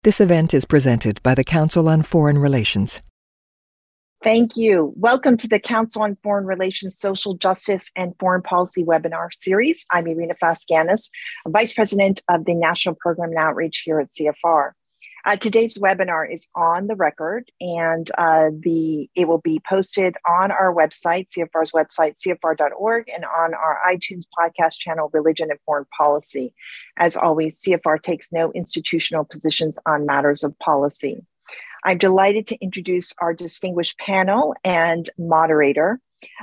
This event is presented by the Council on Foreign Relations. Thank you. Welcome to the Council on Foreign Relations Social Justice and Foreign Policy webinar series. I'm Irina Fasganis, Vice President of the National Program and Outreach here at CFR. Today's webinar is on the record, and it will be posted on our website, CFR's website, cfr.org, and on our iTunes podcast channel, Religion and Foreign Policy. As always, CFR takes no institutional positions on matters of policy. I'm delighted to introduce our distinguished panel and moderator.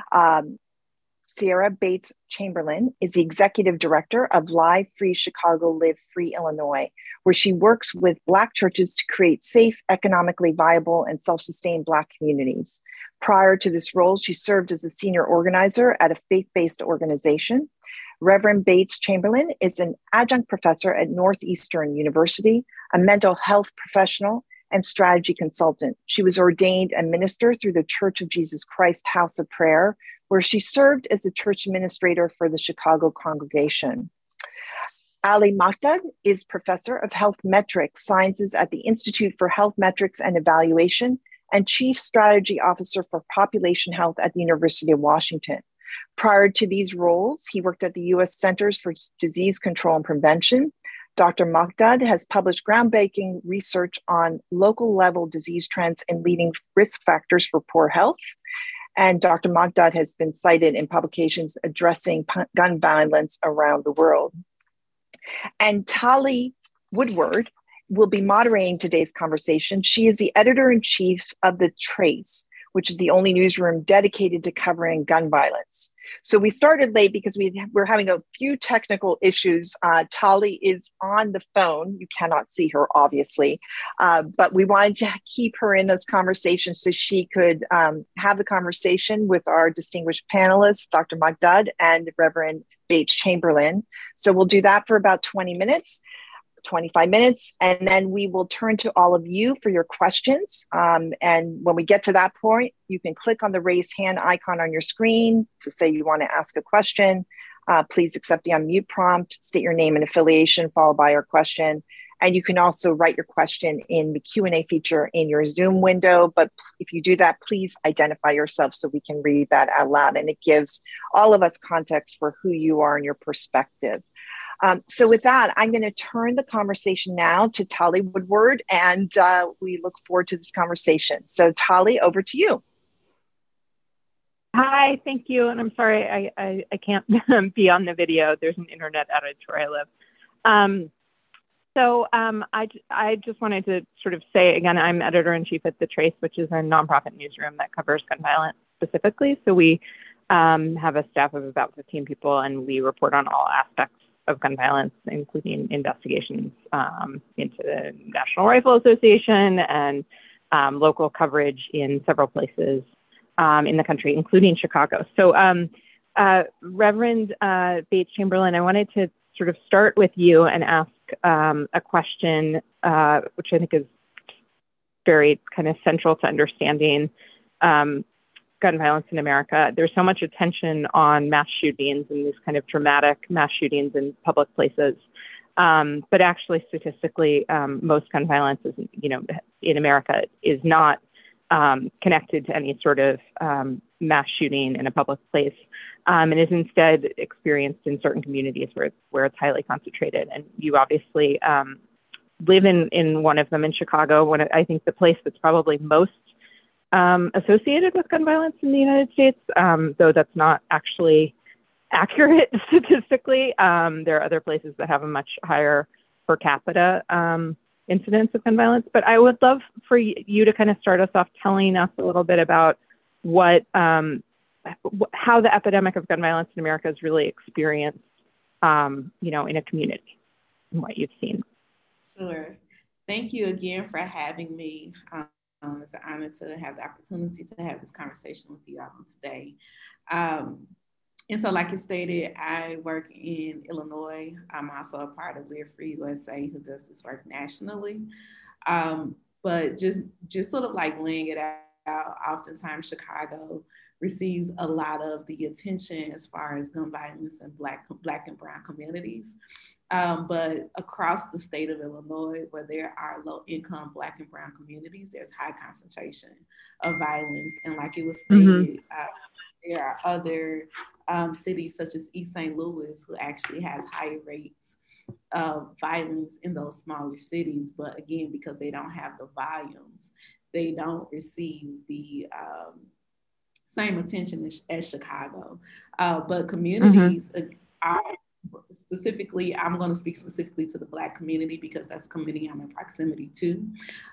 Sierra Bates Chamberlain is the Executive Director of Live Free Chicago, Live Free Illinois, where she works with Black churches to create safe, economically viable, and self-sustained Black communities. Prior to this role, she served as a senior organizer at a faith-based organization. Reverend Bates Chamberlain is an adjunct professor at Northeastern University, a mental health professional, and strategy consultant. She was ordained a minister through the Church of Jesus Christ House of Prayer, where she served as a church administrator for the Chicago congregation. Ali Makdad is professor of health metrics sciences at the Institute for Health Metrics and Evaluation and chief strategy officer for population health at the University of Washington. Prior to these roles, he worked at the U.S. Centers for Disease Control and Prevention. Dr. Makdad has published groundbreaking research on local level disease trends and leading risk factors for poor health. And Dr. Makdad has been cited in publications addressing gun violence around the world. And Tali Woodward will be moderating today's conversation. She is the editor-in-chief of The Trace, which is the only newsroom dedicated to covering gun violence. So we started late because we're having a few technical issues. Tali is on the phone. You cannot see her, obviously, but we wanted to keep her in this conversation so she could have the conversation with our distinguished panelists, Dr. Makdad and Reverend Bates Chamberlain. So we'll do that for about 20 minutes. 25 minutes, and then we will turn to all of you for your questions. And when we get to that point, you can click on the raise hand icon on your screen to say you want to ask a question. Please accept the unmute prompt, state your name and affiliation, followed by your question. And you can also write your question in the Q&A feature in your Zoom window. But if you do that, please identify yourself so we can read that out loud. And it gives all of us context for who you are and your perspective. So with that, I'm going to turn the conversation now to Tali Woodward, and we look forward to this conversation. So Tali, over to you. Hi, thank you. And I'm sorry, I can't be on the video. There's an internet outage where I live. I just wanted to sort of say, again, I'm editor-in-chief at The Trace, which is a nonprofit newsroom that covers gun violence specifically. So we have a staff of about 15 people, and we report on all aspects of gun violence, including investigations into the National Rifle Association and local coverage in several places in the country, including Chicago. So Reverend Bates Chamberlain, I wanted to sort of start with you and ask a question, which I think is very kind of central to understanding gun violence in America. There's so much attention on mass shootings and these kind of dramatic mass shootings in public places. But actually, statistically, most gun violence is, in America is not connected to any sort of mass shooting in a public place, and is instead experienced in certain communities where it's highly concentrated. And you obviously live in one of them in Chicago, I think the place that's probably most associated with gun violence in the United States, though that's not actually accurate statistically. There are other places that have a much higher per capita incidence of gun violence. But I would love for you to kind of start us off telling us a little bit about how the epidemic of gun violence in America is really experienced, in a community and what you've seen. Sure. Thank you again for having me. It's an honor to have the opportunity to have this conversation with you all today. And so like you stated, I work in Illinois. I'm also a part of Live Free USA, who does this work nationally. But just sort of like laying it out, oftentimes Chicago receives a lot of the attention as far as gun violence in Black and Brown communities. But across the state of Illinois, where there are low-income Black and Brown communities, there's high concentration of violence. And like it was stated, there are other cities such as East St. Louis who actually has higher rates of violence in those smaller cities. But again, because they don't have the volumes, they don't receive the same attention as Chicago. But communities are specifically, I'm going to speak specifically to the Black community because that's the community I'm in proximity to.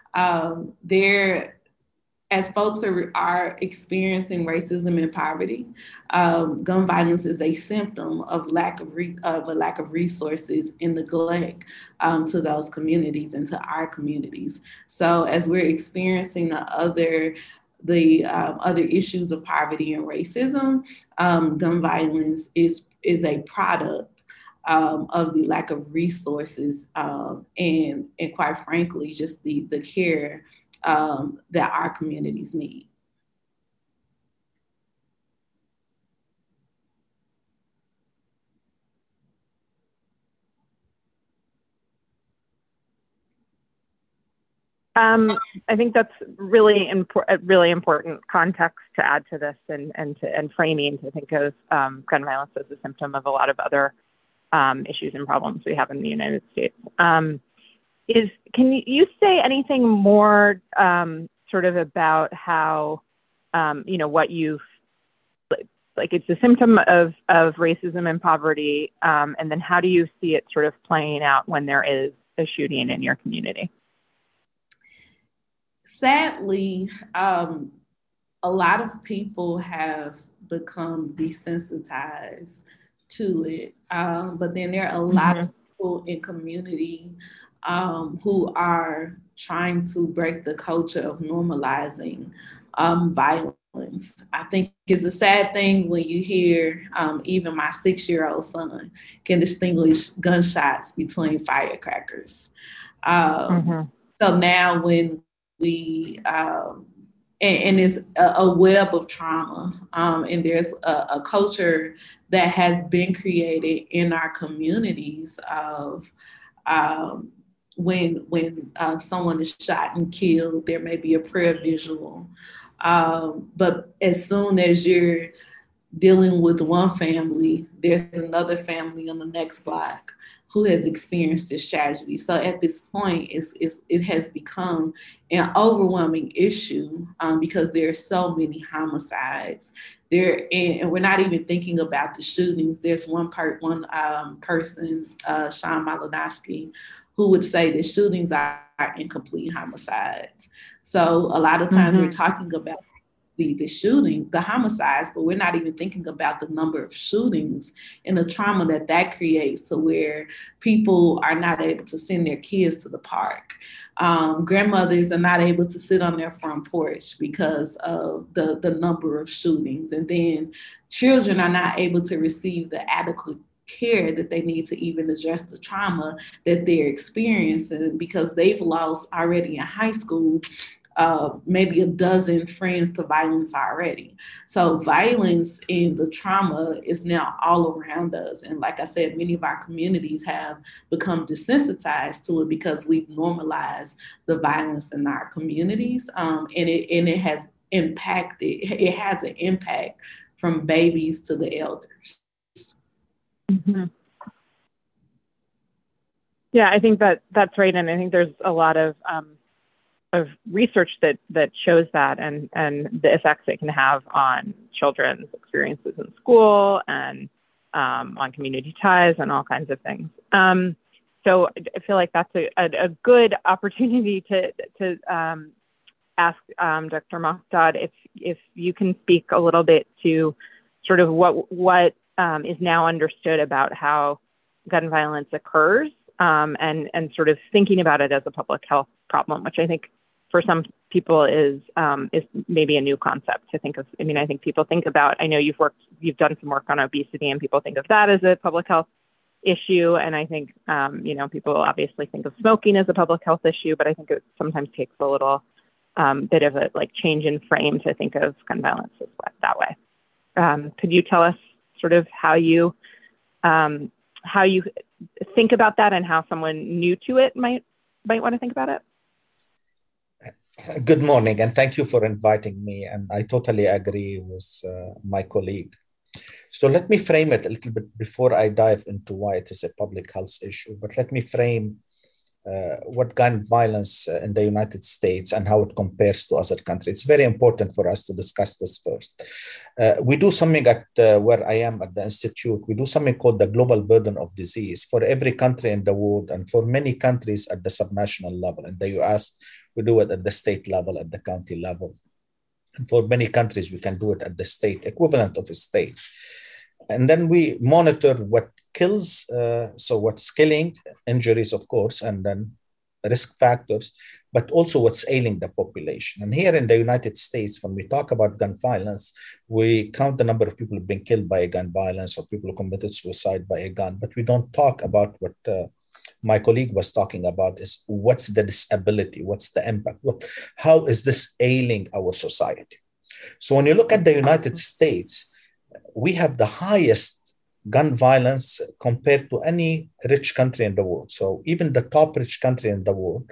As folks are experiencing racism and poverty, gun violence is a symptom of a lack of resources and neglect to those communities and to our communities. So as we're experiencing the other issues of poverty and racism, gun violence is a product of the lack of resources and quite frankly, just the care that our communities need. I think that's really important context to add to this and framing to think of gun violence as a symptom of a lot of other issues and problems we have in the United States. Can you say anything more sort of about how, what you've, like it's a symptom of racism and poverty, and then how do you see it sort of playing out when there is a shooting in your community? Sadly, a lot of people have become desensitized to it, but then there are a lot of people in community who are trying to break the culture of normalizing violence. I think it's a sad thing when you hear even my 6-year-old son can distinguish gunshots between firecrackers. So now when we, and it's a web of trauma, and there's a culture that has been created in our communities of when someone is shot and killed, there may be a prayer visual. But as soon as you're dealing with one family, there's another family on the next block who has experienced this tragedy. So at this point, it has become an overwhelming issue because there are so many homicides. And we're not even thinking about the shootings. There's one person, Sean Malinowski, who would say that shootings are incomplete homicides. So a lot of times we're talking about the shooting, the homicides, but we're not even thinking about the number of shootings and the trauma that creates to where people are not able to send their kids to the park. Grandmothers are not able to sit on their front porch because of the number of shootings. And then children are not able to receive the adequate care that they need to even address the trauma that they're experiencing because they've lost already in high school maybe a dozen friends to violence already. So violence and the trauma is now all around us. And like I said, many of our communities have become desensitized to it because we've normalized the violence in our communities. And it has an impact from babies to the elders. Yeah, I think that's right. And I think there's a lot of research that shows that and the effects it can have on children's experiences in school and on community ties and all kinds of things. So I feel like that's a good opportunity to ask Dr. Mahdaad if you can speak a little bit to sort of what is now understood about how gun violence occurs and sort of thinking about it as a public health problem, which I think for some people is maybe a new concept to think of. I mean, I think people think about, I know you've done some work on obesity and people think of that as a public health issue. And I think, people obviously think of smoking as a public health issue, but I think it sometimes takes a little bit of a like change in frame to think of gun violence that way. Could you tell us sort of how you think about that and how someone new to it might want to think about it? Good morning, and thank you for inviting me. And I totally agree with my colleague. So let me frame it a little bit before I dive into why it is a public health issue. But let me frame what gun violence in the United States and how it compares to other countries. It's very important for us to discuss this first. We do something at where I am at the Institute. We do something called the Global Burden of Disease for every country in the world and for many countries at the subnational level. In the US, we do it at the state level, at the county level. And for many countries, we can do it at the state equivalent of a state. And then we monitor what kills, so what's killing, injuries, of course, and then risk factors, but also what's ailing the population. And here in the United States, when we talk about gun violence, we count the number of people who've been killed by a gun violence or people who committed suicide by a gun, but we don't talk about what my colleague was talking about is what's the disability, what's the impact, how is this ailing our society? So when you look at the United States, we have the highest gun violence compared to any rich country in the world. So even the top rich country in the world,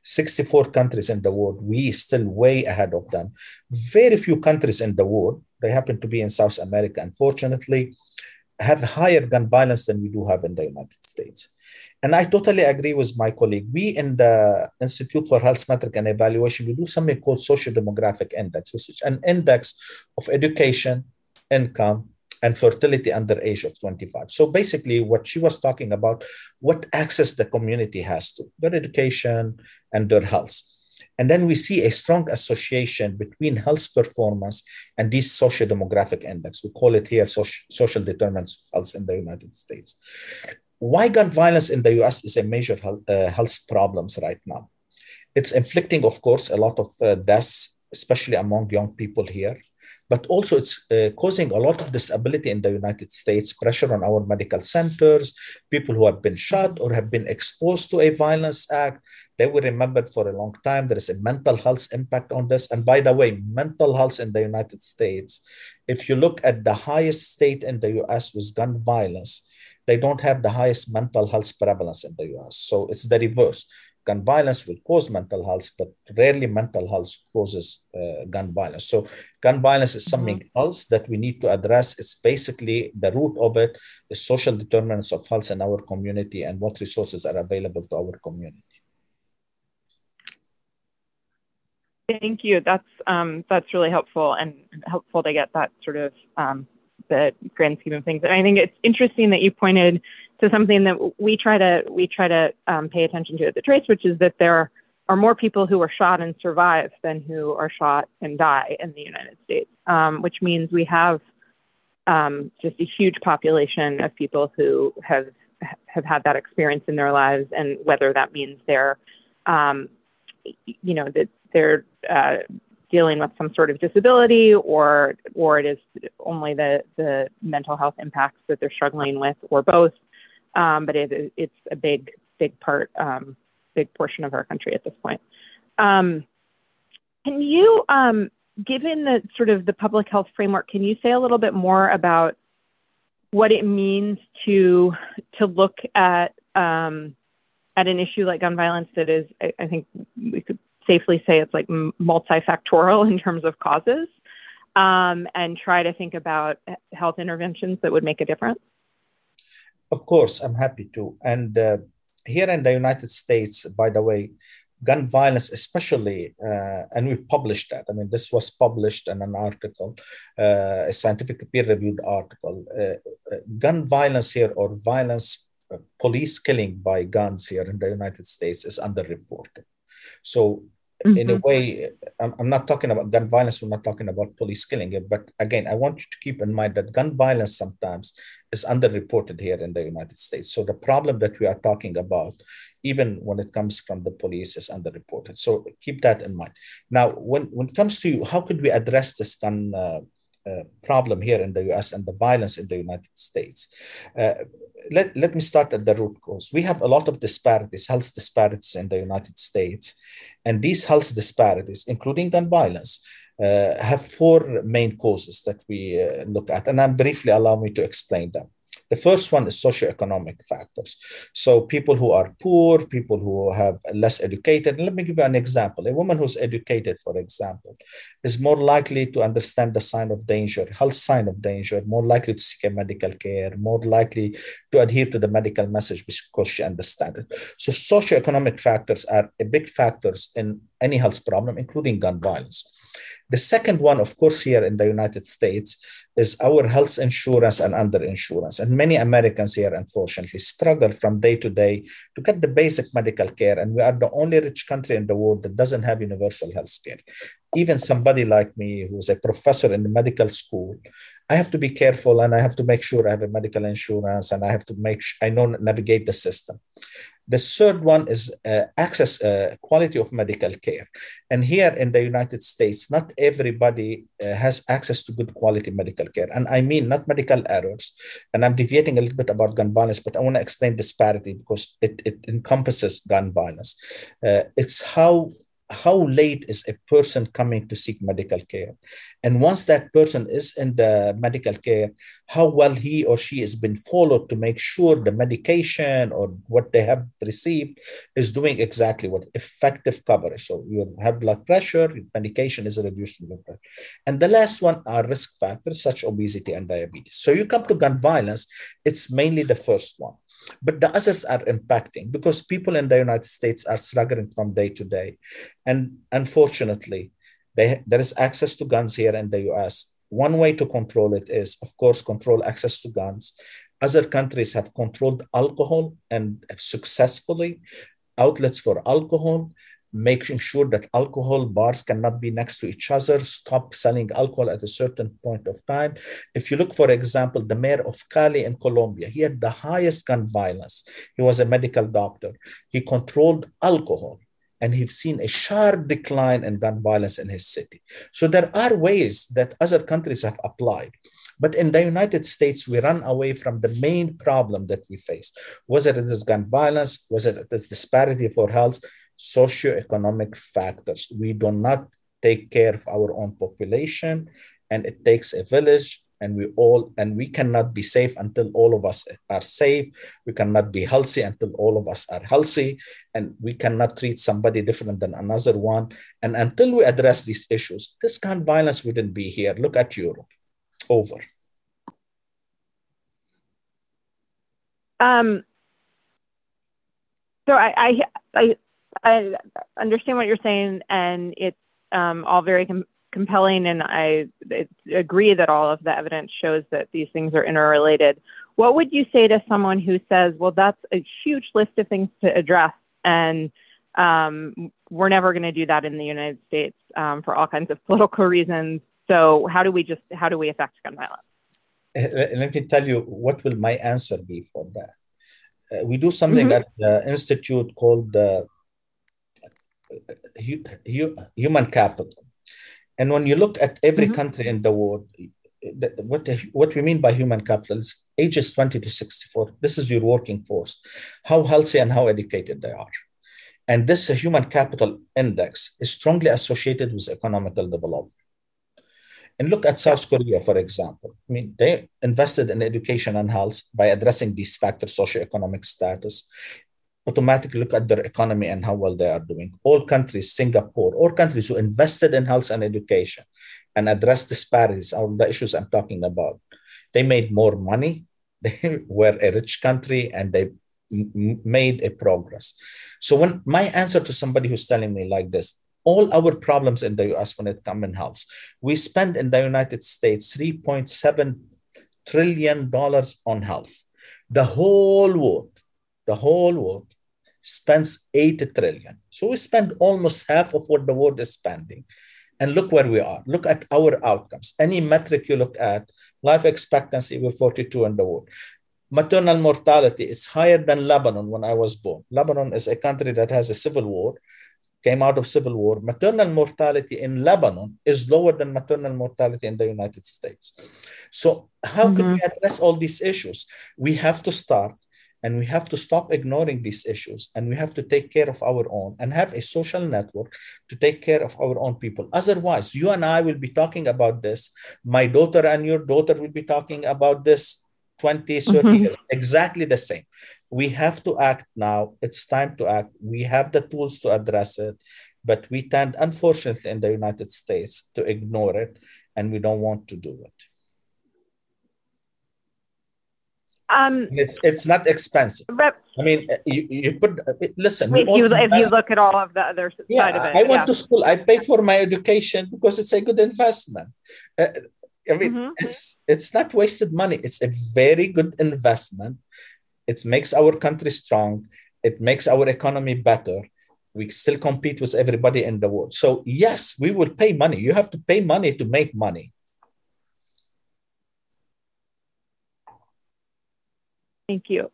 64 countries in the world, we still way ahead of them. Very few countries in the world, they happen to be in South America, unfortunately, have higher gun violence than we do have in the United States. And I totally agree with my colleague. We in the Institute for Health Metric and Evaluation, we do something called socio-demographic index, which is an index of education, income, and fertility under age of 25. So basically what she was talking about, what access the community has to their education and their health. And then we see a strong association between health performance and these socio-demographic index. We call it here social determinants of health in the United States. Why gun violence in the US is a major health problems right now? It's inflicting, of course, a lot of deaths, especially among young people here, but also it's causing a lot of disability in the United States, pressure on our medical centers, people who have been shot or have been exposed to a violence act. They will remember for a long time. There is a mental health impact on this. And by the way, mental health in the United States, if you look at the highest state in the US with gun violence, they don't have the highest mental health prevalence in the US. So it's the reverse. Gun violence will cause mental health, but rarely mental health causes gun violence. So gun violence is something else that we need to address. It's basically the root of it is social determinants of health in our community and what resources are available to our community. Thank you. That's really helpful and helpful to get that sort of the grand scheme of things. And I think it's interesting that you pointed to something that we try to pay attention to at the Trace, which is that there are more people who are shot and survive than who are shot and die in the United States, which means we have just a huge population of people who have had that experience in their lives, and whether that means they're, that they're dealing with some sort of disability, or it is only the mental health impacts that they're struggling with, or both. But it's a big part, big portion of our country at this point. Can you, given the sort of the public health framework, can you say a little bit more about what it means to look at an issue like gun violence that is, I think we could safely say it's like multifactorial in terms of causes, and try to think about health interventions that would make a difference? Of course, I'm happy to. And here in the United States, by the way, gun violence especially, and we published that. I mean, this was published in an article, a scientific peer-reviewed article. Gun violence here, or violence, police killing by guns here in the United States, is underreported. So in a way, I'm not talking about gun violence, we're not talking about police killing it. But again, I want you to keep in mind that gun violence sometimes is underreported here in the United States. So the problem that we are talking about, even when it comes from the police, is underreported. So keep that in mind. Now, when it comes to how could we address this gun problem here in the US and the violence in the United States. Let me start at the root cause. We have a lot of disparities, health disparities in the United States. And these health disparities, including gun violence, have four main causes that we look at. And briefly allow me to explain them. The first one is socioeconomic factors. So people who are poor, people who have less educated. And let me give you an example. A woman who's educated, for example, is more likely to understand the sign of danger, health sign of danger, more likely to seek a medical care, more likely to adhere to the medical message because she understands it. So socioeconomic factors are a big factors in any health problem, including gun violence. The second one, of course, here in the United States is our health insurance and underinsurance. And many Americans here, unfortunately, struggle from day to day to get the basic medical care. And we are the only rich country in the world that doesn't have universal health care. Even somebody like me, who's a professor in the medical school, I have to be careful and I have to make sure I have a medical insurance and I have to make sure I know navigate the system. The third one is access, quality of medical care. And here in the United States, not everybody has access to good quality medical care. And I mean, not medical errors. And I'm deviating a little bit about gun violence, but I want to explain disparity because it encompasses gun violence. It's how late is a person coming to seek medical care? And once that person is in the medical care, how well he or she has been followed to make sure the medication or what they have received is doing exactly what effective coverage. So you have blood pressure, medication is reducing blood pressure. And the last one are risk factors such as obesity and diabetes. So you come to gun violence, it's mainly the first one. But the others are impacting because people in the United States are struggling from day to day. And unfortunately, there is access to guns here in the US. One way to control it is, of course, control access to guns. Other countries have controlled alcohol and successfully outlets for alcohol, making sure that alcohol bars cannot be next to each other, stop selling alcohol at a certain point of time. If you look, for example, the mayor of Cali in Colombia, he had the highest gun violence. He was a medical doctor. He controlled alcohol, and he's seen a sharp decline in gun violence in his city. So there are ways that other countries have applied. But in the United States, we run away from the main problem that we face, whether it is gun violence, whether it is disparity for health, socioeconomic factors. We do not take care of our own population, and it takes a village, and we cannot be safe until all of us are safe. We cannot be healthy until all of us are healthy, and we cannot treat somebody different than another one. And until we address these issues, this gun violence wouldn't be here. Look at Europe. Over. So I understand what you're saying, and it's all very compelling, and I agree that all of the evidence shows that these things are interrelated. What would you say to someone who says, well, that's a huge list of things to address, and we're never going to do that in the United States for all kinds of political reasons. So how do we affect gun violence? Let me tell you what will my answer be for that. We do something at the institute called human capital. And when you look at every country in the world, what we mean by human capital is ages 20 to 64. This is your working force, how healthy and how educated they are. And this human capital index is strongly associated with economical development. And look at South Korea, for example. I mean, they invested in education and health by addressing these factors, socioeconomic status. Automatically look at their economy and how well they are doing. All countries, Singapore, all countries who invested in health and education and addressed disparities, all the issues I'm talking about, they made more money, they were a rich country, and they made a progress. So when my answer to somebody who's telling me like this, all our problems in the US when it comes in health, we spend in the United States $3.7 trillion on health. The whole world spends 80 trillion. So we spend almost half of what the world is spending. And look where we are. Look at our outcomes. Any metric you look at, life expectancy, we're 42 in the world. Maternal mortality is higher than Lebanon when I was born. Lebanon is a country that has a civil war. came out of civil war, maternal mortality in Lebanon is lower than maternal mortality in the United States. So how can we address all these issues? We have to start, and we have to stop ignoring these issues, and we have to take care of our own and have a social network to take care of our own people. Otherwise, you and I will be talking about this. My daughter and your daughter will be talking about this 20, 30 years, exactly the same. We have to act now. It's time to act. We have the tools to address it, but we tend, unfortunately, in the United States to ignore it, and we don't want to do it. It's not expensive. I mean, you put, listen. If you look at all of the other side of it. I went to school. I paid for my education because it's a good investment. I mean, it's not wasted money. It's a very good investment. It makes our country strong. It makes our economy better. We still compete with everybody in the world. So yes, we will pay money. You have to pay money to make money. Thank you.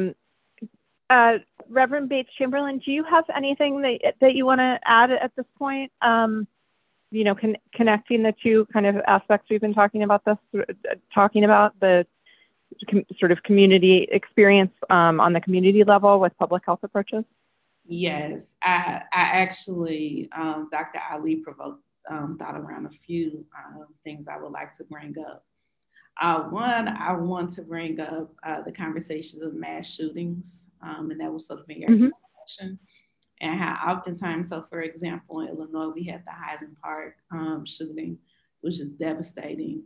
Reverend Bates Chamberlain, do you have anything that you want to add at this point? Connecting the two kind of aspects we've been talking about the sort of community experience on the community level with public health approaches? Yes, I actually, Dr. Ali provoked thought around a few things I would like to bring up. One, I want to bring up the conversations of mass shootings, and that was sort of in your introduction, and how oftentimes, so for example, in Illinois, we had the Highland Park shooting, which is devastating.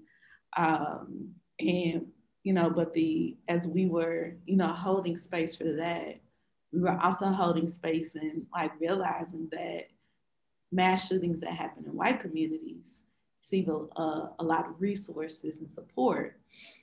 And, but as we were, holding space for that, we were also holding space and realizing that mass shootings that happen in white communities receive a lot of resources and support.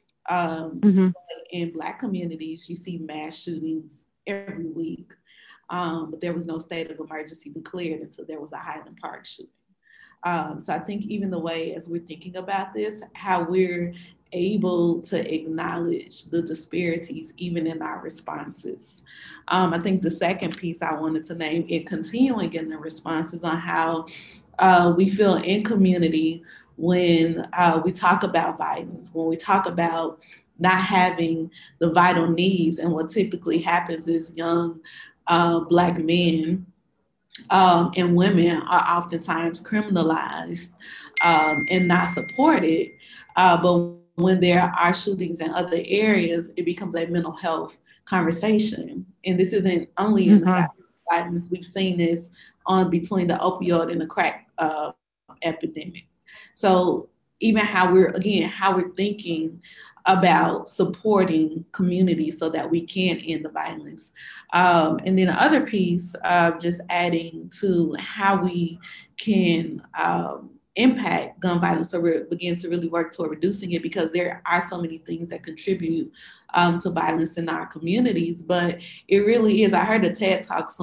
In Black communities, you see mass shootings every week, but there was no state of emergency declared until there was a Highland Park shooting. So I think even the way as we're thinking about this, how we're able to acknowledge the disparities even in our responses. I think the second piece I wanted to name, in continuing in the responses on how we feel in community when we talk about violence, when we talk about not having the vital needs, and what typically happens is young Black men and women are oftentimes criminalized and not supported. But when there are shootings in other areas, it becomes a mental health conversation. And this isn't only in the South violence. We've seen this between the opioid and the crack epidemic. So even how we're thinking about supporting communities so that we can end the violence. And then the other piece, just adding to how we can impact gun violence, so we're beginning to really work toward reducing it, because there are so many things that contribute to violence in our communities. But it really is, I heard a TED Talk,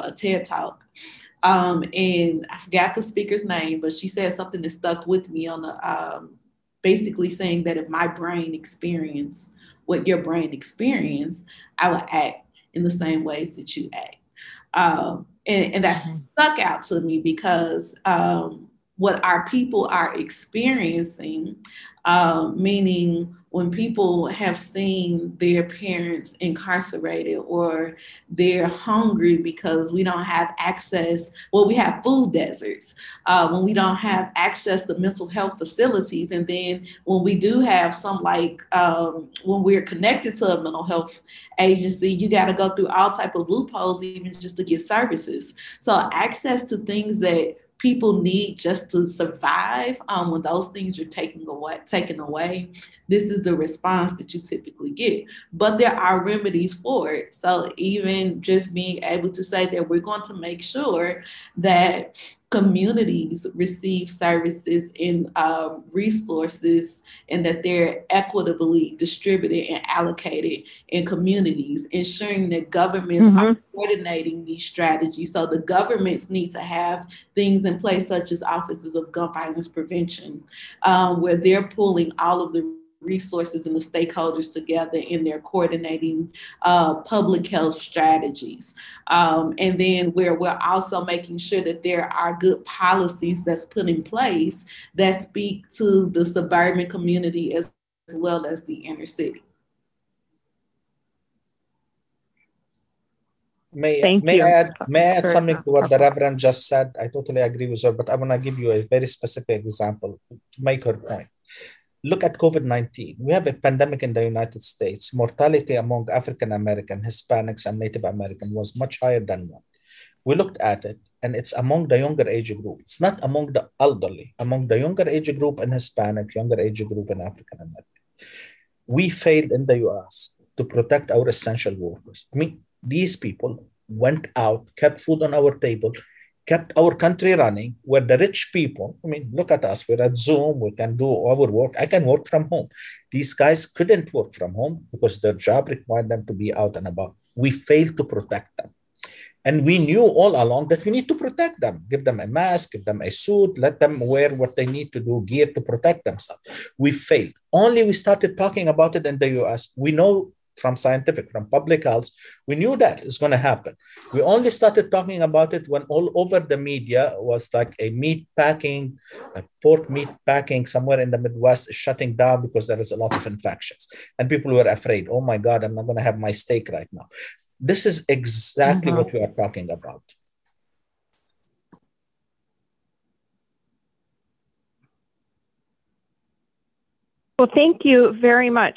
and I forgot the speaker's name, but she said something that stuck with me on the basically saying that if my brain experienced what your brain experienced, I would act in the same ways that you act. And that stuck out to me because what our people are experiencing, meaning when people have seen their parents incarcerated or they're hungry because we don't have access, well, we have food deserts, when we don't have access to mental health facilities. And then when we do have some, when we're connected to a mental health agency, you got to go through all type of loopholes even just to get services. So access to things that people need just to survive, when those things are taken away, this is the response that you typically get. But there are remedies for it. So even just being able to say that we're going to make sure that communities receive services and resources, and that they're equitably distributed and allocated in communities, ensuring that governments are coordinating these strategies. So the governments need to have things in place such as offices of gun violence prevention, where they're pulling all of the resources and the stakeholders together in their coordinating public health strategies. And then where we're also making sure that there are good policies that's put in place that speak to the suburban community as well as the inner city. May I add something to what the Reverend just said? I totally agree with her, but I want to give you a very specific example to make her point. Look at COVID-19. We have a pandemic in the United States. Mortality among African American, Hispanics, and Native American was much higher than one. We looked at it, and it's among the younger age group. It's not among the elderly, among the younger age group in Hispanic, younger age group in African American. We failed in the US to protect our essential workers. I mean, these people went out, kept food on our table, kept our country running, where the rich people, I mean, look at us, we're at Zoom, we can do our work. I can work from home. These guys couldn't work from home because their job required them to be out and about. We failed to protect them. And we knew all along that we need to protect them, give them a mask, give them a suit, let them wear what they need to do, gear to protect themselves. We failed. Only we started talking about it in the US. We know from scientific, from public health, we knew that it's going to happen. We only started talking about it when all over the media was like a meat packing, a pork meat packing somewhere in the Midwest is shutting down because there is a lot of infections. And people were afraid, oh my God, I'm not going to have my steak right now. This is exactly what we are talking about. Well, thank you very much.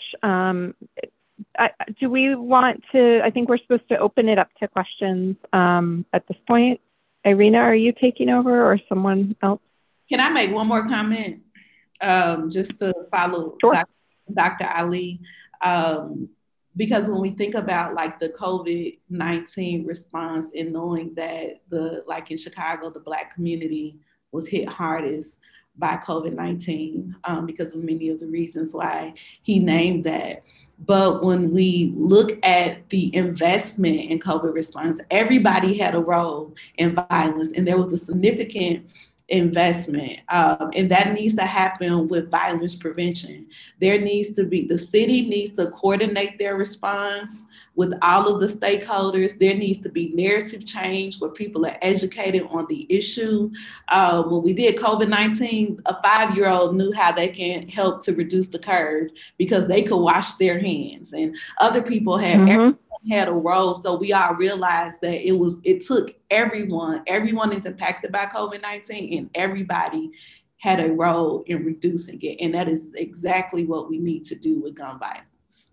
Do we want to, I think we're supposed to open it up to questions at this point. Irina, are you taking over or someone else? Can I make one more comment just to follow Dr. Ali? Because when we think about like the COVID-19 response and knowing that like in Chicago, the Black community was hit hardest by COVID-19 because of many of the reasons why he named that. But when we look at the investment in COVID response, everybody had a role in violence, and there was a significant investment. And that needs to happen with violence prevention. There needs to be, the city needs to coordinate their response with all of the stakeholders. There needs to be narrative change where people are educated on the issue. When we did COVID-19, a 5-year-old knew how they can help to reduce the curve because they could wash their hands, and other people had had a role. So we all realized that it took everyone is impacted by COVID-19, and everybody had a role in reducing it. And that is exactly what we need to do with gun violence.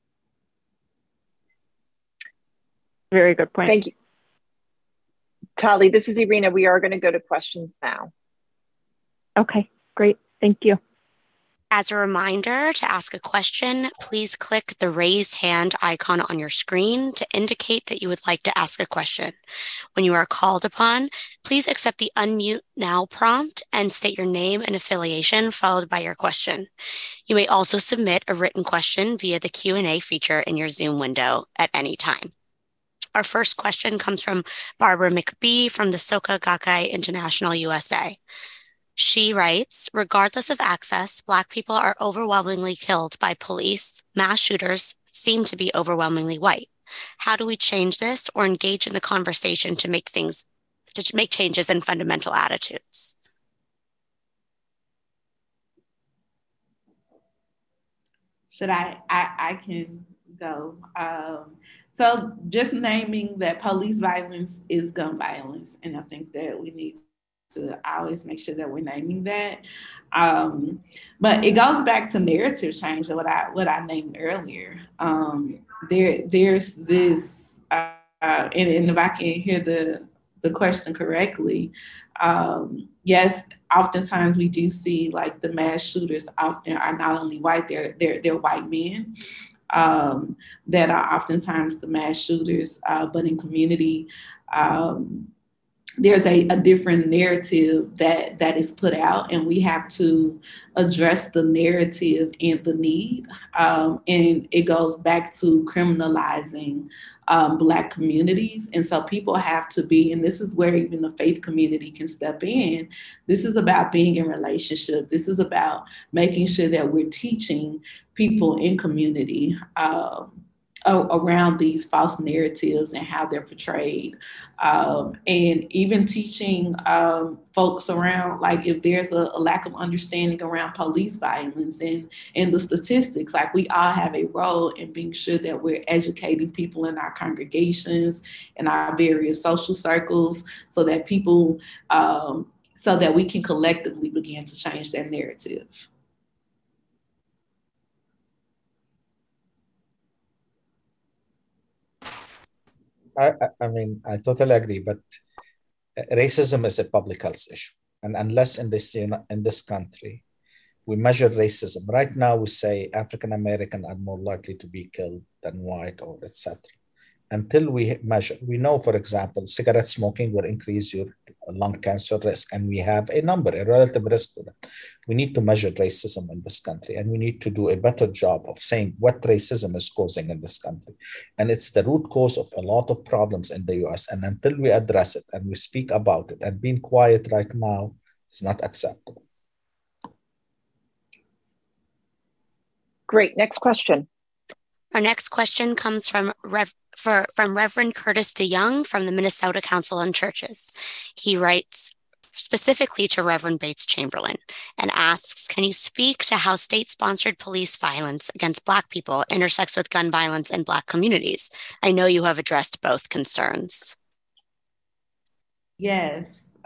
Very good point. Thank you. Tali, this is Irina. We are going to go to questions now. Okay, great. Thank you. As a reminder, to ask a question, please click the raise hand icon on your screen to indicate that you would like to ask a question. When you are called upon, please accept the unmute now prompt and state your name and affiliation followed by your question. You may also submit a written question via the Q&A feature in your Zoom window at any time. Our first question comes from Barbara McBee from the Soka Gakkai International USA. She writes, regardless of access, Black people are overwhelmingly killed by police. Mass shooters seem to be overwhelmingly white. How do we change this or engage in the conversation to make changes in fundamental attitudes? Should I can go. So just naming that police violence is gun violence. And I think that we need to always make sure that we're naming that. But it goes back to narrative change, what I named earlier. There's this, and if I can hear the question correctly, yes, oftentimes we do see like the mass shooters often are not only white, they're white men that are oftentimes the mass shooters, but in community there's a different narrative that is put out, and we have to address the narrative and the need. And it goes back to criminalizing Black communities. And so people have to be, and this is where even the faith community can step in. This is about being in relationship. This is about making sure that we're teaching people in community around these false narratives and how they're portrayed. And even teaching folks around, like if there's a lack of understanding around police violence and the statistics, like we all have a role in being sure that we're educating people in our congregations and our various social circles so that people, so that we can collectively begin to change that narrative. I mean, I totally agree, but racism is a public health issue. And unless in this country, we measure racism. Right now, we say African American are more likely to be killed than white or etc. Until we measure, we know, for example, cigarette smoking will increase your lung cancer risk, and we have a relative risk for that. We need to measure racism in this country, and we need to do a better job of saying what racism is causing in this country. And it's the root cause of a lot of problems in the US. And until we address it and we speak about it, and being quiet right now is not acceptable. Great. Next question. Our next question comes from Reverend Curtis DeYoung from the Minnesota Council on Churches. He writes specifically to Reverend Bates Chamberlain and asks, can you speak to how state-sponsored police violence against Black people intersects with gun violence in Black communities? I know you have addressed both concerns. Yes.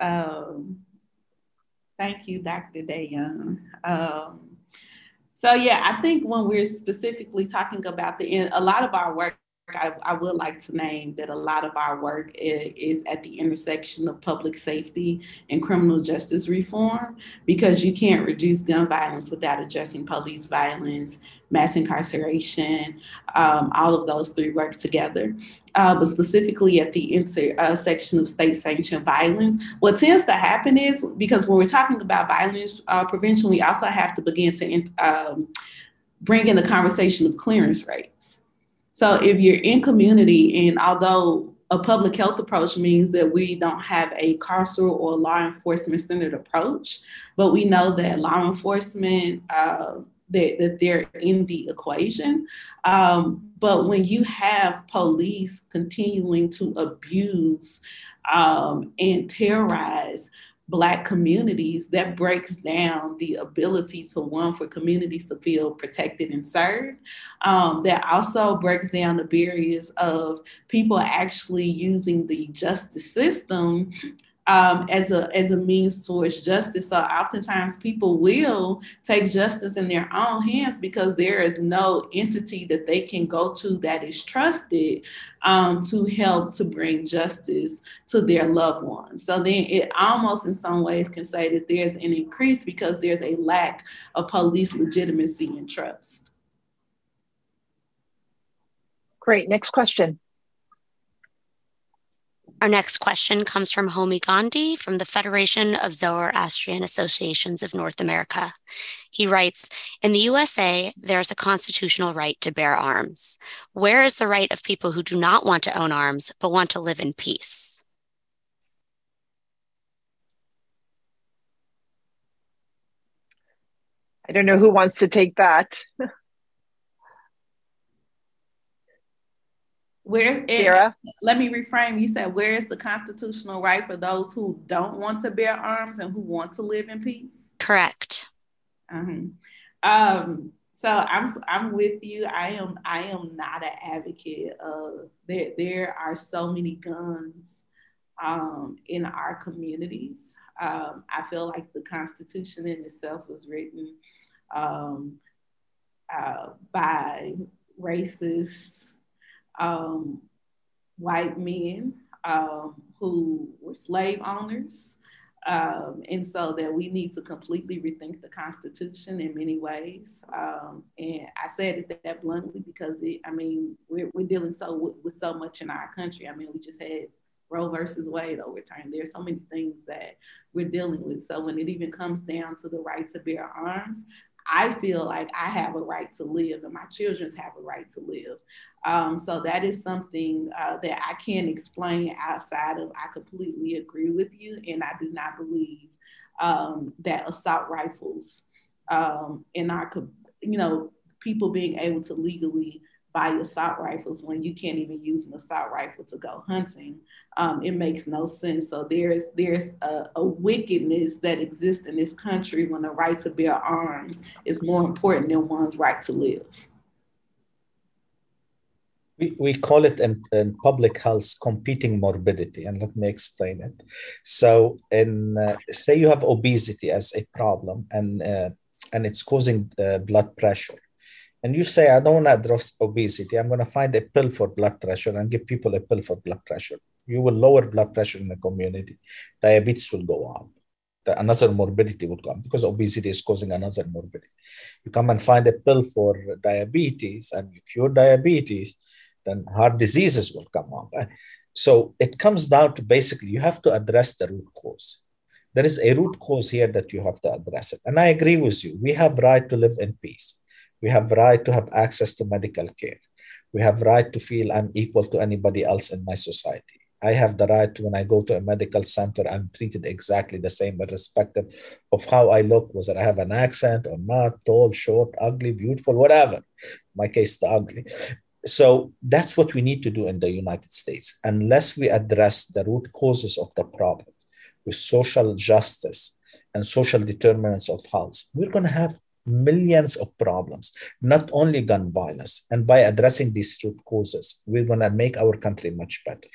Thank you, Dr. DeYoung. So yeah, I think when we're specifically talking about a lot of our work, I would like to name that a lot of our work is at the intersection of public safety and criminal justice reform, because you can't reduce gun violence without addressing police violence, mass incarceration. All of those three work together. But specifically at the intersection of state-sanctioned violence, what tends to happen is, because when we're talking about violence prevention, we also have to begin to bring in the conversation of clearance rates. So if you're in community, and although a public health approach means that we don't have a carceral or law enforcement centered approach, but we know that law enforcement, that they're in the equation. But when you have police continuing to abuse and terrorize Black communities, that breaks down the ability for communities to feel protected and served. That also breaks down the barriers of people actually using the justice system as a means towards justice. So oftentimes people will take justice in their own hands because there is no entity that they can go to that is trusted to help to bring justice to their loved ones. So then it almost in some ways can say that there's an increase because there's a lack of police legitimacy and trust. Great. Next question. Our next question comes from Homi Gandhi from the Federation of Zoroastrian Associations of North America. He writes, in the USA, there is a constitutional right to bear arms. Where is the right of people who do not want to own arms, but want to live in peace? I don't know who wants to take that. Sarah? Let me reframe. You said, where is the constitutional right for those who don't want to bear arms and who want to live in peace? Correct. So I'm with you. I am not an advocate of that. There are so many guns in our communities. I feel like the Constitution in itself was written by racist white men who were slave owners. And so that we need to completely rethink the Constitution in many ways. And I said it that bluntly because we're dealing with so much in our country. I mean, we just had Roe versus Wade overturned. There's so many things that we're dealing with. So when it even comes down to the right to bear arms, I feel like I have a right to live and my children have a right to live. So that is something that I can't explain outside of, I completely agree with you. And I do not believe that assault rifles in our, people being able to legally buy assault rifles when you can't even use an assault rifle to go hunting. It makes no sense. So there's a wickedness that exists in this country when the right to bear arms is more important than one's right to live. We call it in public health competing morbidity, and let me explain it. So, say you have obesity as a problem, and it's causing blood pressure, and you say, I don't want to address obesity. I'm going to find a pill for blood pressure and give people a pill for blood pressure. You will lower blood pressure in the community. Diabetes will go up. Another morbidity will come because obesity is causing another morbidity. You come and find a pill for diabetes and you cure diabetes, then heart diseases will come up. So it comes down to basically you have to address the root cause. There is a root cause here that you have to address it. And I agree with you. We have right to live in peace. We have right to have access to medical care. We have right to feel I'm equal to anybody else in my society. I have the right to, when I go to a medical center, I'm treated exactly the same, irrespective of how I look, whether I have an accent or not, tall, short, ugly, beautiful, whatever. In my case, the ugly. So that's what we need to do in the United States. Unless we address the root causes of the problem with social justice and social determinants of health, we're going to have millions of problems, not only gun violence. And by addressing these root causes, we're going to make our country much better.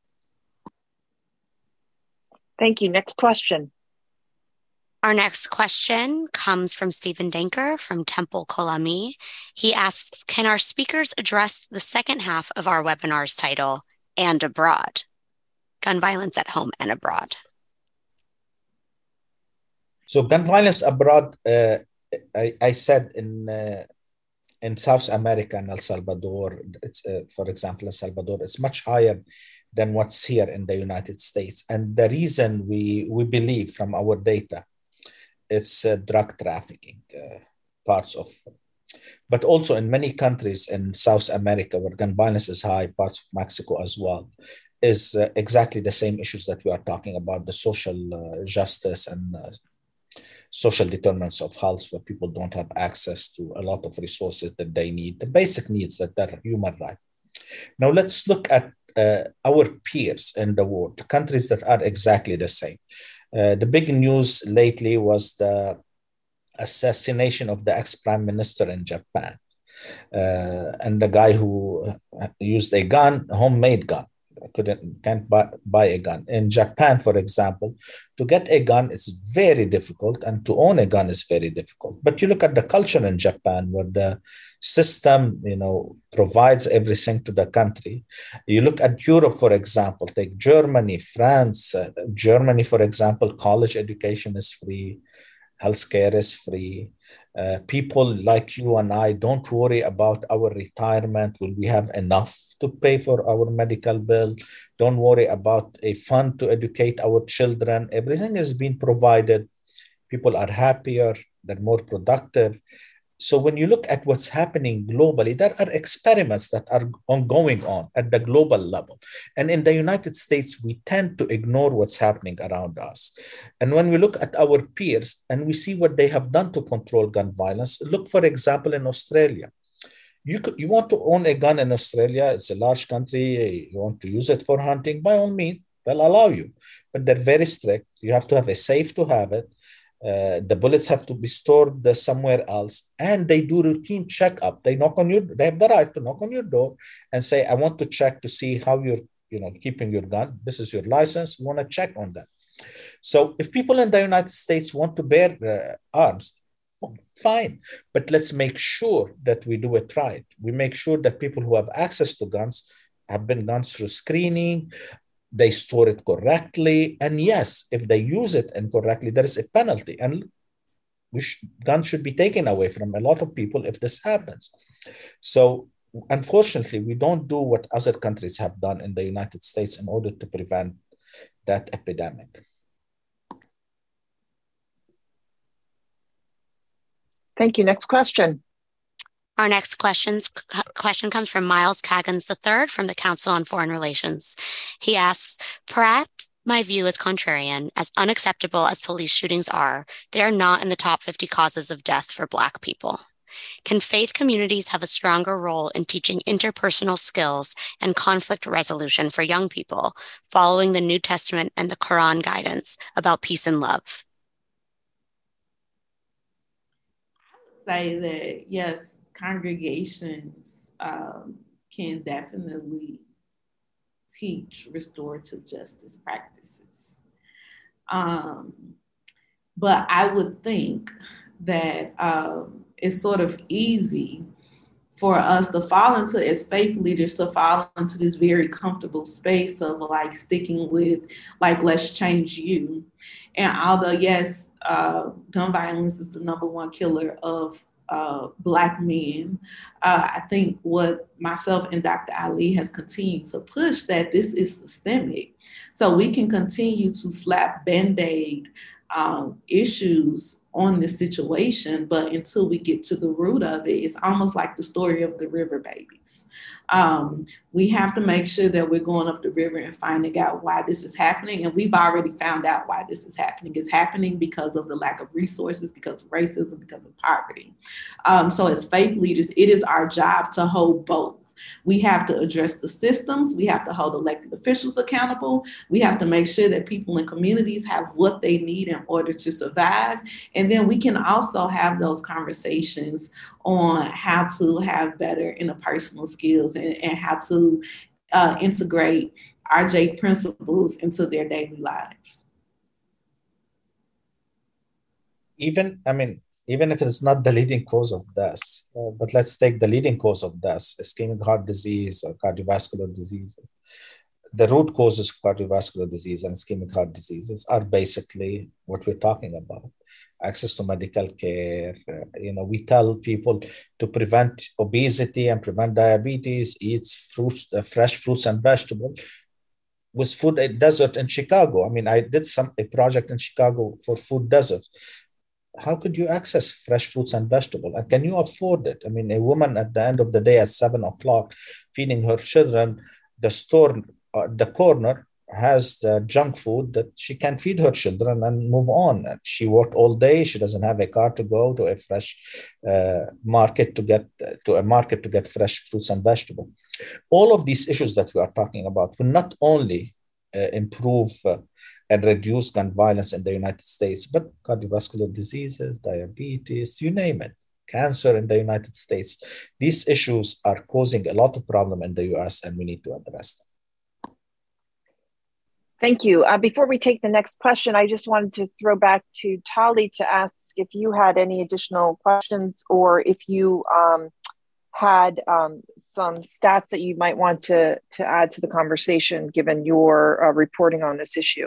Thank you. Next question. Our next question comes from Stephen Danker from Temple Kolami. He asks, can our speakers address the second half of our webinar's title, And Abroad? Gun violence at home and abroad. So gun violence abroad, I said in South America and El Salvador, it's, for example, El Salvador, it's much higher than what's here in the United States. And the reason we believe from our data, it's drug trafficking parts of, but also in many countries in South America where gun violence is high, parts of Mexico as well, is exactly the same issues that we are talking about, the social justice and social determinants of health, where people don't have access to a lot of resources that they need, the basic needs that are human right. Now let's look at our peers in the world, the countries that are exactly the same. The big news lately was the assassination of the ex-prime minister in Japan. And the guy who used a gun, homemade gun, can't buy a gun. In Japan, for example, to get a gun is very difficult, and to own a gun is very difficult. But you look at the culture in Japan, where the system, provides everything to the country. You look at Europe, for example, take Germany, France. Germany, for example, college education is free, healthcare is free. People like you and I don't worry about our retirement. Will we have enough to pay for our medical bill? Don't worry about a fund to educate our children. Everything has been provided. People are happier, they're more productive. So when you look at what's happening globally, there are experiments that are going on at the global level. And in the United States, we tend to ignore what's happening around us. And when we look at our peers and we see what they have done to control gun violence, look, for example, in Australia. You want to own a gun in Australia, it's a large country, you want to use it for hunting, by all means, they'll allow you. But they're very strict. You have to have a safe to have it. The bullets have to be stored somewhere else, and they do routine checkup. They have the right to knock on your door and say, I want to check to see how you're, keeping your gun. This is your license. We want to check on that. So if people in the United States want to bear arms, fine, but let's make sure that we do it right. We make sure that people who have access to guns have been gone through screening, they store it correctly. And yes, if they use it incorrectly, there is a penalty. And guns should be taken away from a lot of people if this happens. So unfortunately, we don't do what other countries have done in the United States in order to prevent that epidemic. Thank you. Next question. Our next question comes from Miles Taggins III from the Council on Foreign Relations. He asks, perhaps my view is contrarian. As unacceptable as police shootings are, they are not in the top 50 causes of death for Black people. Can faith communities have a stronger role in teaching interpersonal skills and conflict resolution for young people, following the New Testament and the Quran guidance about peace and love? I would say that, yes, congregations can definitely teach restorative justice practices. But I would think that it's sort of easy for us to fall into, as faith leaders, to fall into this very comfortable space of like sticking with like, let's change you. And although, yes, gun violence is the #1 killer of Black men, I think what myself and Dr. Ali has continued to push, that this is systemic. So we can continue to slap Band-Aid issues on this situation, but until we get to the root of it, it's almost like the story of the river babies. We have to make sure that we're going up the river and finding out why this is happening. And we've already found out why this is happening. It's happening because of the lack of resources, because of racism, because of poverty. So as faith leaders, it is our job to hold both. We have to address the systems. We have to hold elected officials accountable. We have to make sure that people in communities have what they need in order to survive. And then we can also have those conversations on how to have better interpersonal skills and how to integrate RJ principles into their daily lives. Even if it's not the leading cause of death, but let's take the leading cause of death, ischemic heart disease or cardiovascular diseases. The root causes of cardiovascular disease and ischemic heart diseases are basically what we're talking about. Access to medical care. We tell people to prevent obesity and prevent diabetes, eat fresh fruits and vegetables. With food desert in Chicago, I did a project in Chicago for food desert. How could you access fresh fruits and vegetables? And can you afford it? A woman at the end of the day at 7:00 feeding her children, the store, the corner has the junk food that she can feed her children and move on. And she worked all day. She doesn't have a car to go to a fresh market to get fresh fruits and vegetables. All of these issues that we are talking about will not only improve and reduce gun violence in the United States, but cardiovascular diseases, diabetes, you name it, cancer in the United States. These issues are causing a lot of problem in the US, and we need to address them. Thank you. Before we take the next question, I just wanted to throw back to Tali to ask if you had any additional questions, or if you had some stats that you might want to add to the conversation, given your reporting on this issue.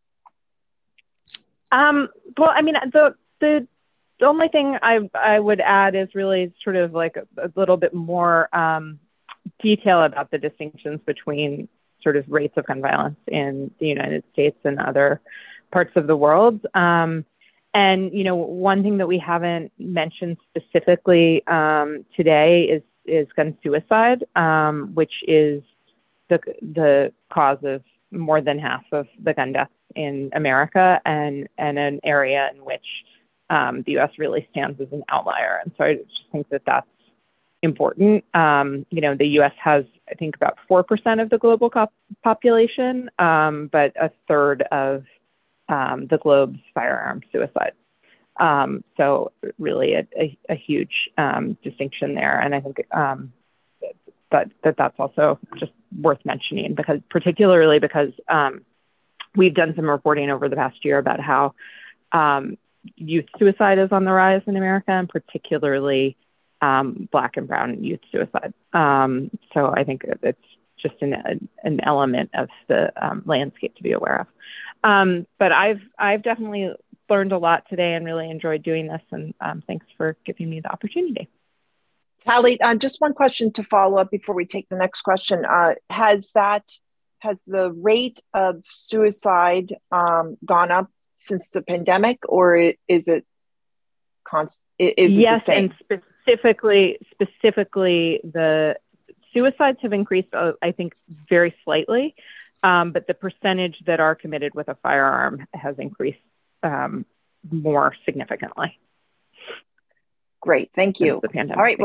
The only thing I would add is really sort of like a little bit more detail about the distinctions between sort of rates of gun violence in the United States and other parts of the world. And, one thing that we haven't mentioned specifically today is gun suicide, which is the cause of more than half of the gun deaths in America, and an area in which the U.S. really stands as an outlier. And so I just think that that's important. The U.S. has, I think, about 4% of the global population, but a third of the globe's firearm suicides. So really a huge distinction there. And I think that's also just worth mentioning, particularly because we've done some reporting over the past year about how youth suicide is on the rise in America, and particularly Black and brown youth suicide. So I think it's just an element of the landscape to be aware of. But I've definitely learned a lot today and really enjoyed doing this. And thanks for giving me the opportunity. Tally, just one question to follow up before we take the next question. Has the rate of suicide gone up since the pandemic, or is it constant? Is it the same? And specifically, the suicides have increased, I think, very slightly, but the percentage that are committed with a firearm has increased more significantly. Great, thank you. The pandemic. All right,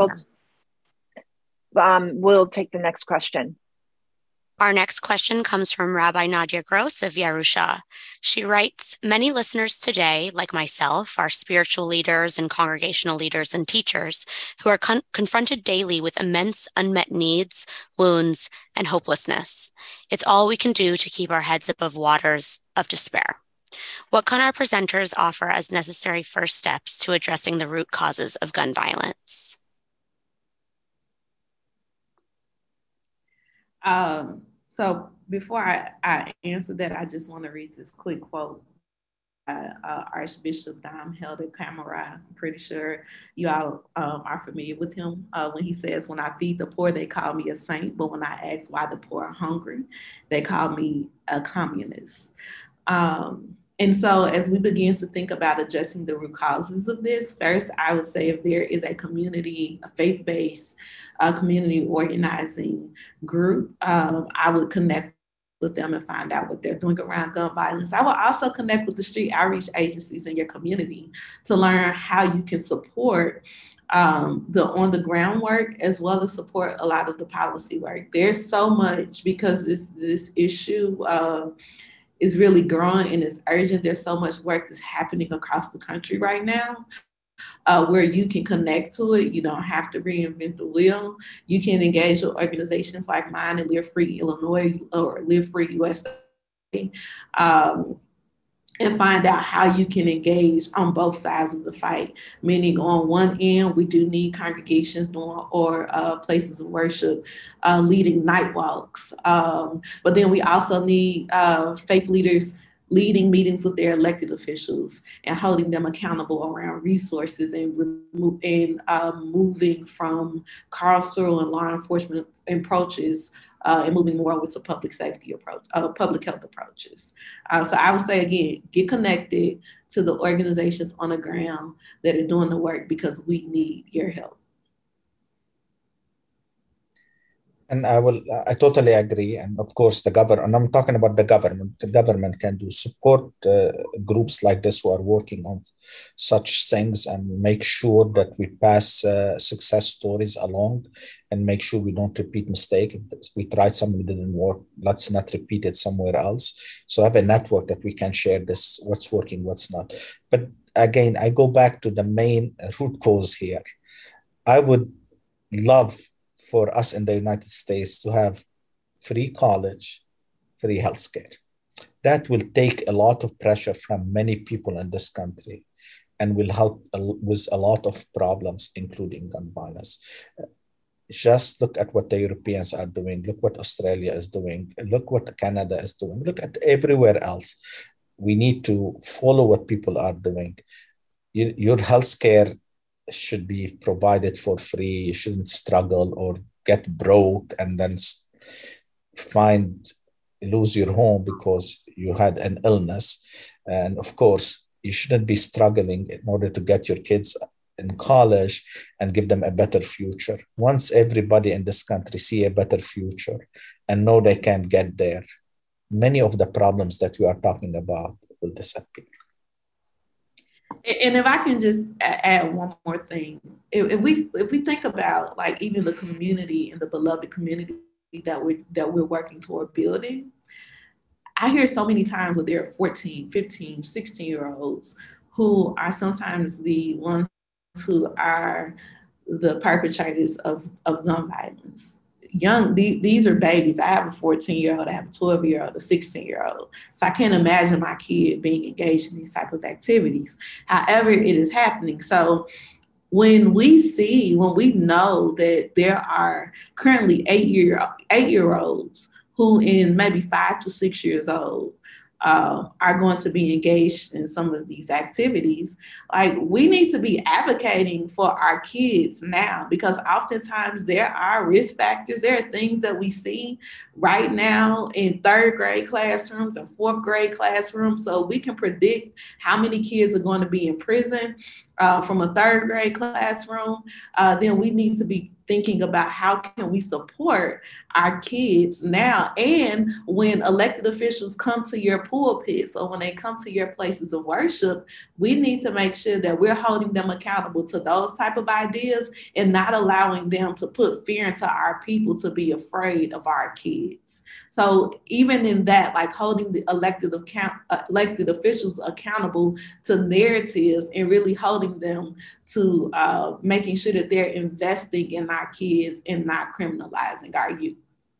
we'll take the next question. Our next question comes from Rabbi Nadia Gross of Yerusha. She writes, many listeners today, like myself, are spiritual leaders and congregational leaders and teachers who are confronted daily with immense unmet needs, wounds, and hopelessness. It's all we can do to keep our heads above waters of despair. What can our presenters offer as necessary first steps to addressing the root causes of gun violence? So before I answer that, I just want to read this quick quote. Archbishop Dom Helder Camara. I'm pretty sure you all are familiar with him when he says, when I feed the poor, they call me a saint, but when I ask why the poor are hungry, they call me a communist. And so as we begin to think about addressing the root causes of this, first, I would say if there is a community, a faith-based community organizing group, I would connect with them and find out what they're doing around gun violence. I will also connect with the street outreach agencies in your community to learn how you can support the on the ground work, as well as support a lot of the policy work. There's so much, because this issue is really growing and it's urgent. There's so much work that's happening across the country right now where you can connect to it. You don't have to reinvent the wheel. You can engage with organizations like mine and Live Free Illinois or Live Free USA and find out how you can engage on both sides of the fight. Meaning on one end, we do need congregations doing or places of worship leading night walks. But then we also need faith leaders leading meetings with their elected officials and holding them accountable around resources and moving from carceral and law enforcement approaches and moving more over to public safety approach, public health approaches. So I would say, again, get connected to the organizations on the ground that are doing the work, because we need your help. And I totally agree. And of course, the government, and I'm talking about the government can do support groups like this who are working on such things and make sure that we pass success stories along and make sure we don't repeat mistakes. If we tried something that didn't work, let's not repeat it somewhere else. So have a network that we can share this, what's working, what's not. But again, I go back to the main root cause here. I would love for us in the United States to have free college, free healthcare. That will take a lot of pressure from many people in this country and will help with a lot of problems, including gun violence. Just look at what the Europeans are doing. Look what Australia is doing. Look what Canada is doing. Look at everywhere else. We need to follow what people are doing. Your healthcare should be provided for free. You shouldn't struggle or get broke and then lose your home because you had an illness. And of course, you shouldn't be struggling in order to get your kids in college and give them a better future. Once everybody in this country see a better future and know they can get there, many of the problems that we are talking about will disappear. And if I can just add one more thing, if we think about like even the community and the beloved community that we're working toward building, I hear so many times where there are 14, 15, 16-year-olds who are sometimes the ones who are the perpetrators of gun violence. These are babies. I have a 14-year-old, I have a 12-year-old, a 16-year-old. So I can't imagine my kid being engaged in these type of activities. However, it is happening. So when we know that there are currently 8-year-olds who in maybe 5 to 6 years old are going to be engaged in some of these activities. Like, we need to be advocating for our kids now, because oftentimes there are risk factors. There are things that we see right now in third grade classrooms and fourth grade classrooms. So we can predict how many kids are going to be in prison from a third grade classroom. Then we need to be thinking about how can we support our kids now. And when elected officials come to your pulpits, or when they come to your places of worship, we need to make sure that we're holding them accountable to those type of ideas, and not allowing them to put fear into our people to be afraid of our kids. So even in that, like holding the elected officials accountable to narratives, and really holding them to making sure that they're investing in our kids and not criminalizing our youth.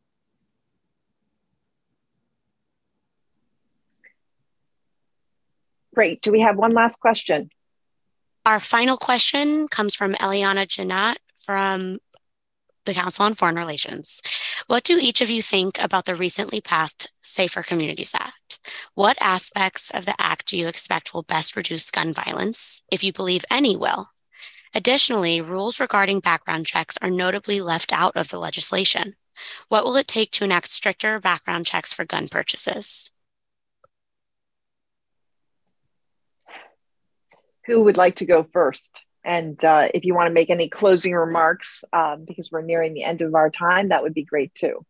Great. Do we have one last question? Our final question comes from Eliana Janat from the Council on Foreign Relations. What do each of you think about the recently passed Safer Communities Act? What aspects of the act do you expect will best reduce gun violence, if you believe any will? Additionally, rules regarding background checks are notably left out of the legislation. What will it take to enact stricter background checks for gun purchases? Who would like to go first? And if you want to make any closing remarks, because we're nearing the end of our time, that would be great too.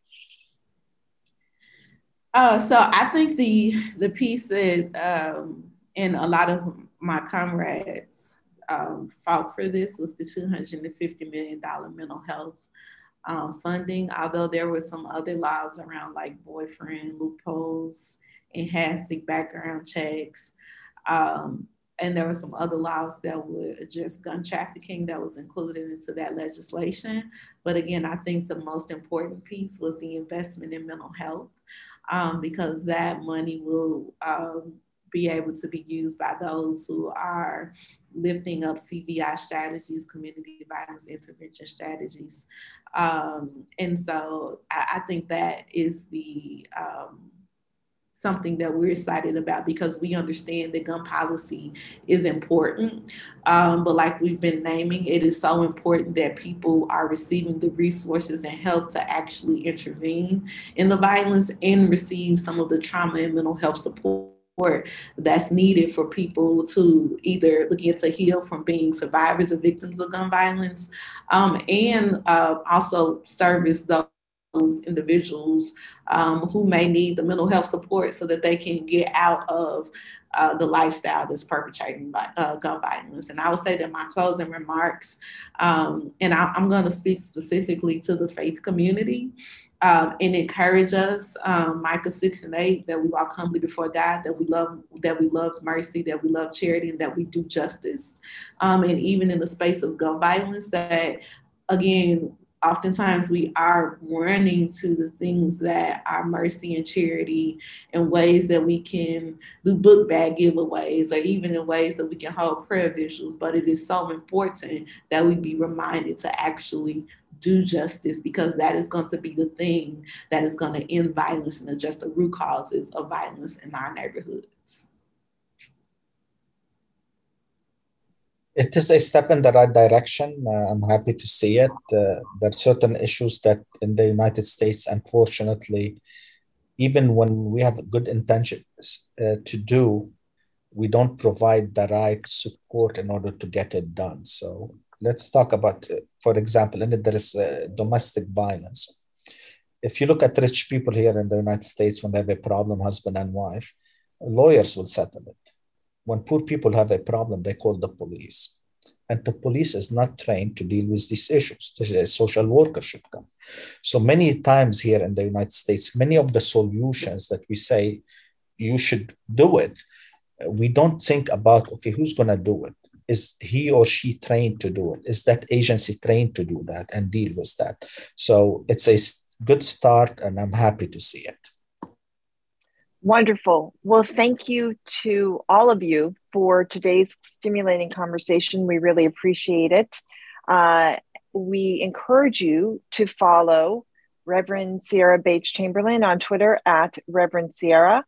So I think the piece that, and a lot of my comrades fought for this, was the $250 million mental health funding, although there were some other laws around, like boyfriend loopholes, enhancing background checks. And there were some other laws that would address gun trafficking that was included into that legislation. But again, I think the most important piece was the investment in mental health, because that money will be able to be used by those who are lifting up CVI strategies, community violence intervention strategies. And so I think that is the something that we're excited about, because we understand that gun policy is important. But like we've been naming, it is so important that people are receiving the resources and help to actually intervene in the violence and receive some of the trauma and mental health support that's needed for people to either begin to heal from being survivors or victims of gun violence, and also service those individuals who may need the mental health support so that they can get out of the lifestyle that's perpetrating gun violence. And I would say that my closing remarks, and I'm going to speak specifically to the faith community, and encourage us, Micah 6:8, that we walk humbly before God, that we love mercy, that we love charity, and that we do justice. And even in the space of gun violence, that again, oftentimes we are running to the things that are mercy and charity, and ways that we can do book bag giveaways, or even in ways that we can hold prayer visuals. But it is so important that we be reminded to actually do justice, because that is going to be the thing that is going to end violence and address the root causes of violence in our neighborhoods. It is a step in the right direction. I'm happy to see it. There are certain issues that in the United States, unfortunately, even when we have good intentions to do, we don't provide the right support in order to get it done. So let's talk about, for example, there is domestic violence. If you look at rich people here in the United States, when they have a problem, husband and wife, lawyers will settle it. When poor people have a problem, they call the police. And the police is not trained to deal with these issues. A social worker should come. So many times here in the United States, many of the solutions that we say you should do it, we don't think about, okay, who's going to do it? Is he or she trained to do it? Is that agency trained to do that and deal with that? So it's a good start, and I'm happy to see it. Wonderful. Well, thank you to all of you for today's stimulating conversation. We really appreciate it. We encourage you to follow Reverend Sierra Bates Chamberlain on Twitter at Reverend Sierra,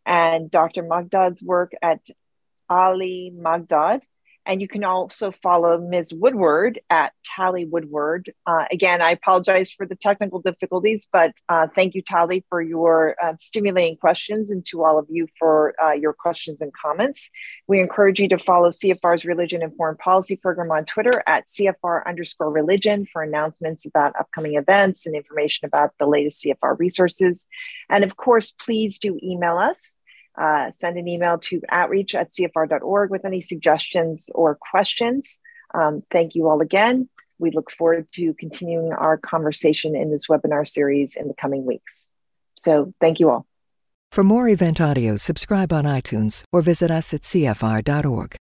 and Dr. Magdad's work at Ali Magdad. And you can also follow Ms. Woodward at Tally Woodward. Again, I apologize for the technical difficulties, but thank you, Tally, for your stimulating questions, and to all of you for your questions and comments. We encourage you to follow CFR's Religion and Foreign Policy program on Twitter at CFR_religion for announcements about upcoming events and information about the latest CFR resources. And of course, please do email us. Send an email to outreach@cfr.org with any suggestions or questions. Thank you all again. We look forward to continuing our conversation in this webinar series in the coming weeks. So thank you all. For more event audio, subscribe on iTunes or visit us at cfr.org.